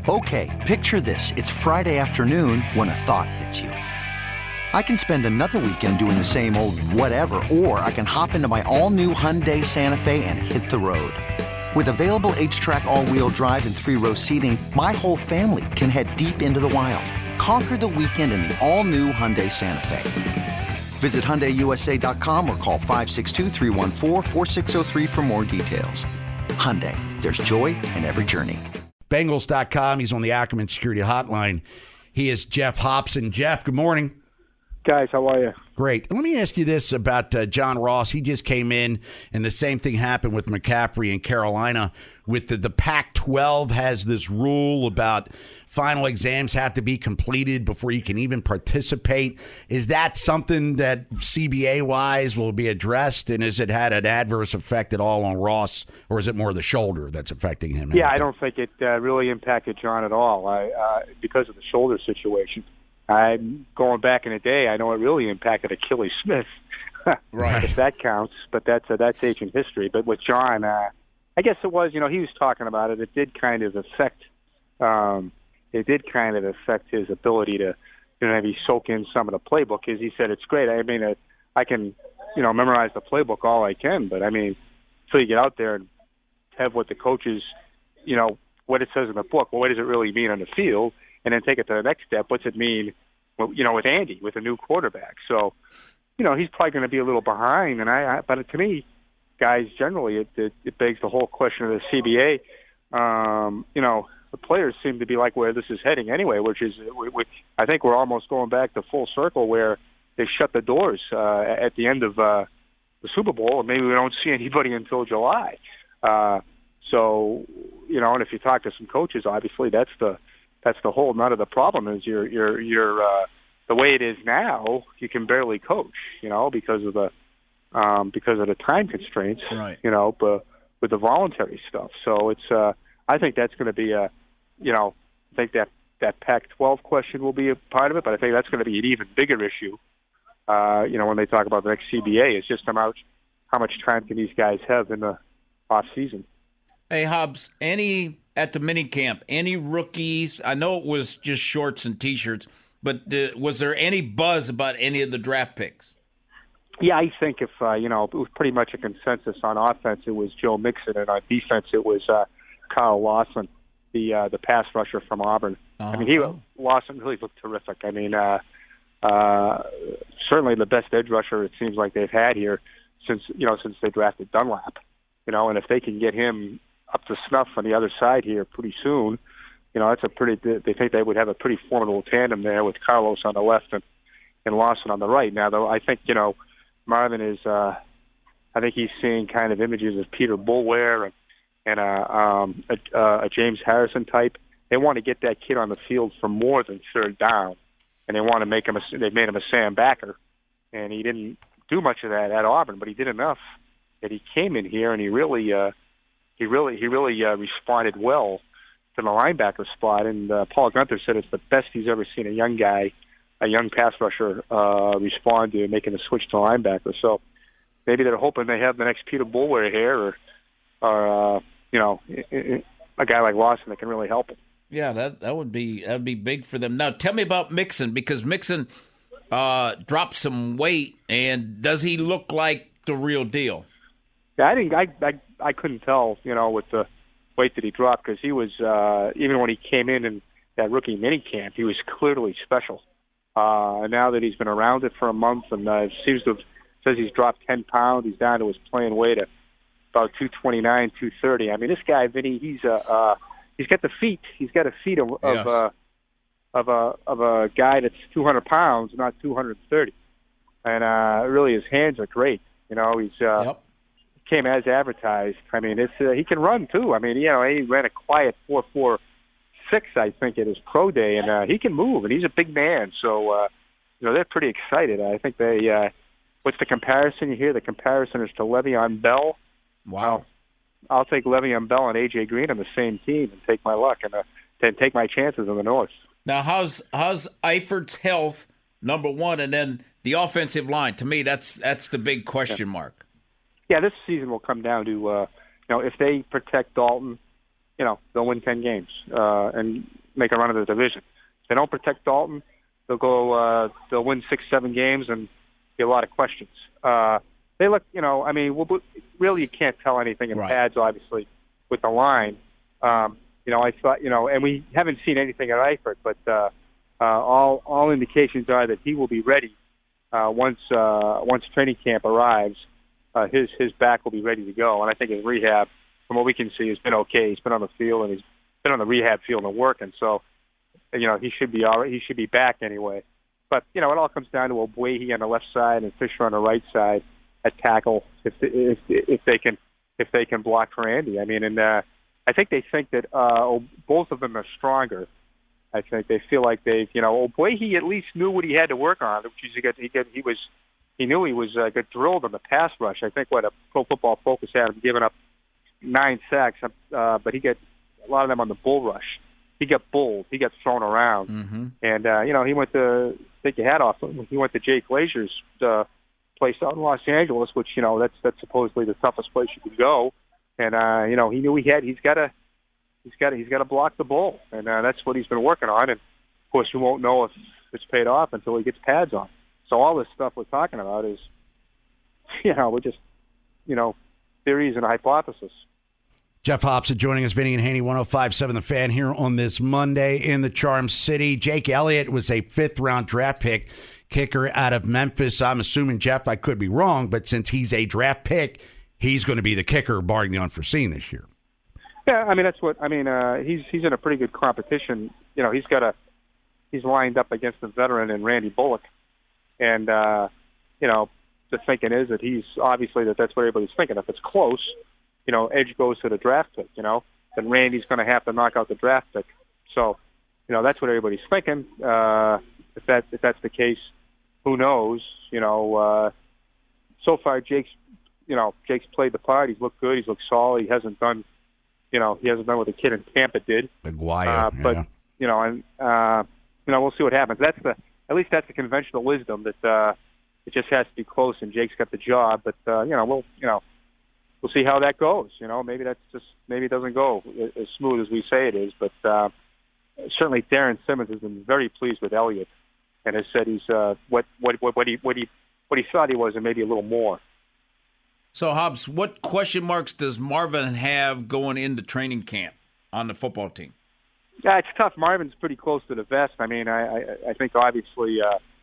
Okay, picture this. It's Friday afternoon when a thought hits you. I can spend another weekend doing the same old whatever, or I can hop into my all-new Hyundai Santa Fe and hit the road. With available H-Track all-wheel drive and 3-row seating, my whole family can head deep into the wild. Conquer the weekend in the all-new Hyundai Santa Fe. Visit HyundaiUSA.com or call 562-314-4603 for more details. Hyundai, there's joy in every journey. Bengals.com. He's on the Ackerman Security Hotline. He is Jeff Hobson. Jeff, good morning. Guys, how are you? Great. Let me ask you this about John Ross. He just came in, and the same thing happened with McCaffrey in Carolina. With the Pac-12 has this rule about final exams have to be completed before you can even participate. Is that something that CBA-wise will be addressed, and has it had an adverse effect at all on Ross, or is it more the shoulder that's affecting him? Yeah, I don't think it really impacted John at all because of the shoulder situation. I'm going back in the day. I know it really impacted Achilles Smith, right? If that counts, but that's ancient history. But with John, I guess it was. He was talking about it. It did kind of affect. His ability to, maybe soak in some of the playbook. As he said, it's great. I mean, I can, memorize the playbook all I can, but I mean, until you get out there and have what the coaches, what it says in the book. Well, what does it really mean on the field? And then take it to the next step. What's it mean, with Andy, with a new quarterback? So, he's probably going to be a little behind. But to me, guys, generally, it begs the whole question of the CBA. The players seem to be like where this is heading anyway, which is, I think we're almost going back to full circle where they shut the doors at the end of the Super Bowl, and maybe we don't see anybody until July. And if you talk to some coaches, obviously that's the whole nut of the problem is you're the way it is now, you can barely coach, because of the time constraints, right? But with the voluntary stuff. So it's I think that's going to be I think that Pac-12 question will be a part of it, but I think that's going to be an even bigger issue. When they talk about the next CBA, it's just how much time can these guys have in the off season. Hey, Hobbs, at the minicamp, any rookies? I know it was just shorts and T-shirts, but was there any buzz about any of the draft picks? Yeah, I think if, it was pretty much a consensus on offense, it was Joe Mixon, and on defense, it was Kyle Lawson, the pass rusher from Auburn. I mean, Lawson really looked terrific. I mean, certainly the best edge rusher it seems like they've had here since they drafted Dunlap. And if they can get him up to snuff on the other side here pretty soon, they think they would have a pretty formidable tandem there with Carlos on the left and Lawson on the right. Now, though, I think, Marvin is, I think he's seeing kind of images of Peter Bullware and a James Harrison type. They want to get that kid on the field for more than third down, and they want to make him they made him a Sam Backer, and he didn't do much of that at Auburn, but he did enough that he came in here and he really responded well to the linebacker spot. And Paul Gunther said it's the best he's ever seen a young pass rusher respond to making the switch to linebacker. So maybe they're hoping they have the next Peter Bullware here, or a guy like Lawson that can really help them. Yeah, that would be big for them. Now, tell me about Mixon, because Mixon dropped some weight, and does he look like the real deal? Yeah, I couldn't tell, with the weight that he dropped, because he was even when he came in that rookie minicamp, he was clearly special. And now that he's been around it for a month, and says he's dropped 10 pounds, he's down to his playing weight at about 229, 230. I mean, this guy, Vinny, he's got the feet. He's got a feet of a guy that's 200 pounds, not 230. And really, his hands are great. He's came as advertised. I mean, he can run too. I mean, he ran a quiet 4.46, I think, at his pro day, and he can move, and he's a big man. So, they're pretty excited. I think they. What's the comparison you hear? The comparison is to Le'Veon Bell. Wow. I'll take Le'Veon Bell and A.J. Green on the same team and take my luck and then take my chances in the North. Now, how's Eifert's health, number one, and then the offensive line? To me, that's the big question mark. Yeah, this season will come down to if they protect Dalton they'll win 10 games and make a run of the division. If they don't protect Dalton, they'll win 6-7 games and get a lot of questions. They look, really you can't tell anything in pads, obviously, with the line. I thought, and we haven't seen anything at Eifert, but all indications are that he will be ready once training camp arrives. His back will be ready to go, and I think his rehab, from what we can see, has been okay. He's been on the field and he's been on the rehab field and working, so he should be all right. He should be back anyway. But it all comes down to Obuehi on the left side and Fisher on the right side at tackle if they can block for Andy. I mean, and I think they think that both of them are stronger. I think they feel like they've, Obuehi at least knew what he had to work on, which is he knew he was got drilled on the pass rush. I think what a Pro Football Focus had him giving up 9 sacks, but he got a lot of them on the bull rush. He got bulled. He got thrown around, and he went to take your hat off. He went to Jake Glazer's place out in Los Angeles, which that's supposedly the toughest place you could go. And he knew he's got to block the bull, and that's what he's been working on. And of course, you won't know if it's paid off until he gets pads on. So all this stuff we're talking about is, we're just, theories and hypothesis. Jeff Hobson joining us, Vinny and Haney, 105.7 The Fan here on this Monday in the Charm City. Jake Elliott was a 5th-round draft pick, kicker out of Memphis. I'm assuming, Jeff, I could be wrong, but since he's a draft pick, he's going to be the kicker, barring the unforeseen this year. Yeah, he's in a pretty good competition. He's lined up against a veteran in Randy Bullock, and the thinking is that that's what everybody's thinking. If it's close, edge goes to the draft pick. Then Randy's going to have to knock out the draft pick. So, that's what everybody's thinking. If that's the case, who knows? So far Jake's played the part. He's looked good. He's looked solid. He hasn't done what the kid in Tampa did. Maguire, but we'll see what happens. At least that's the conventional wisdom that it just has to be close, and Jake's got the job. But we'll see how that goes. Maybe it doesn't go as smooth as we say it is. But certainly Darren Simmons has been very pleased with Elliott, and has said he's what he thought he was, and maybe a little more. So, Hobbs, what question marks does Marvin have going into training camp on the football team? Yeah, it's tough. Marvin's pretty close to the vest. I mean, I think obviously,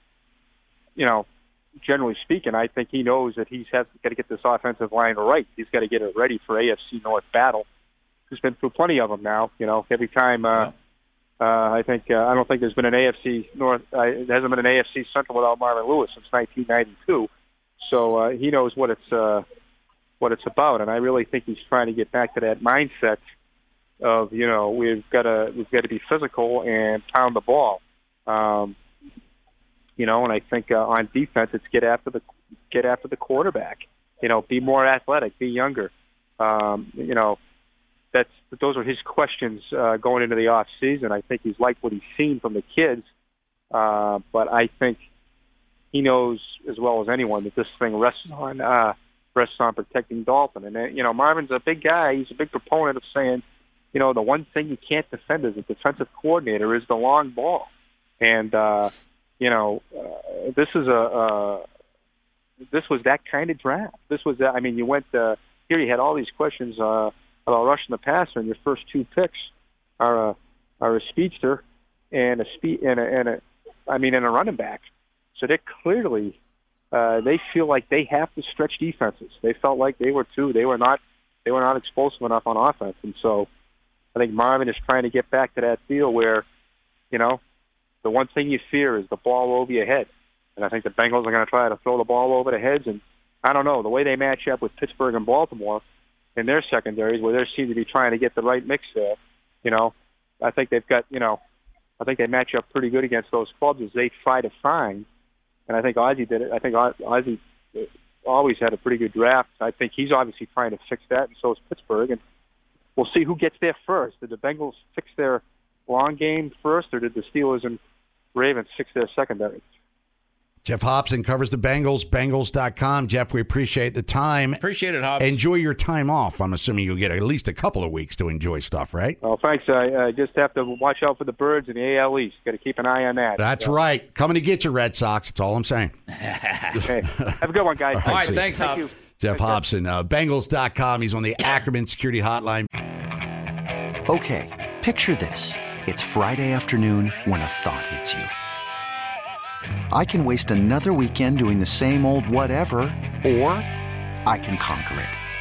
generally speaking, I think he knows that he's got to get this offensive line right. He's got to get it ready for AFC North battle. He's been through plenty of them now. Every time. I don't think there's been an AFC North. There hasn't been an AFC Central without Marvin Lewis since 1992. So he knows what it's about, and I really think he's trying to get back to that mindset of we've got to be physical and pound the ball. And I think on defense it's get after the quarterback. Be more athletic, be younger. Those are his questions going into the off season. I think he's liked what he's seen from the kids, but I think he knows as well as anyone that this thing rests on protecting Dalton. And Marvin's a big guy. He's a big proponent of saying, the one thing you can't defend as a defensive coordinator is the long ball. And this was that kind of draft. This was that. I mean, you went here. You had all these questions about rushing the passer, and your first 2 picks are a speedster and a running back. So they're clearly they feel like they have to stretch defenses. They felt like they were too. They were not explosive enough on offense, and so I think Marvin is trying to get back to that deal where, the one thing you fear is the ball over your head, and I think the Bengals are going to try to throw the ball over their heads. And I don't know, the way they match up with Pittsburgh and Baltimore in their secondaries, where they seem to be trying to get the right mix there. I think they've got. I think they match up pretty good against those clubs as they try to find. And I think Ozzie did it. I think Ozzie always had a pretty good draft. I think he's obviously trying to fix that, and so is Pittsburgh. And we'll see who gets there first. Did the Bengals fix their long game first, or did the Steelers and Ravens fix their secondary? Jeff Hobson covers the Bengals, Bengals.com. Jeff, we appreciate the time. Appreciate it, Hobbs. Enjoy your time off. I'm assuming you'll get at least a couple of weeks to enjoy stuff, right? Well, thanks. I just have to watch out for the birds in the AL East. Got to keep an eye on that. That's right. Coming to get you, Red Sox. That's all I'm saying. Okay. Have a good one, guys. All right, thanks, Hobbs. Jeff Hobson, Bengals.com. He's on the Ackerman Security Hotline. Okay, picture this. It's Friday afternoon when a thought hits you. I can waste another weekend doing the same old whatever, or I can conquer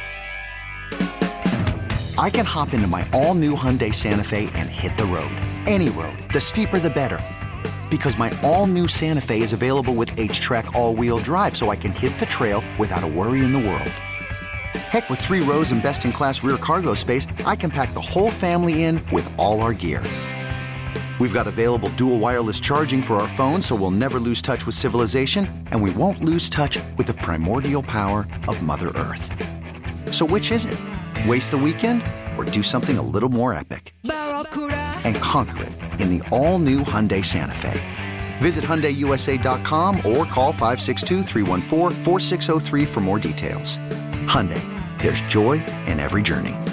it. I can hop into my all-new Hyundai Santa Fe and hit the road. Any road. The steeper, the better. Because my all-new Santa Fe is available with H-Track all-wheel drive, so I can hit the trail without a worry in the world. Heck, with 3 rows and best-in-class rear cargo space, I can pack the whole family in with all our gear. We've got available dual wireless charging for our phones, so we'll never lose touch with civilization, and we won't lose touch with the primordial power of Mother Earth. So which is it? Waste the weekend or do something a little more epic? And conquer it in the all-new Hyundai Santa Fe. Visit HyundaiUSA.com or call 562-314-4603 for more details. Hyundai, there's joy in every journey.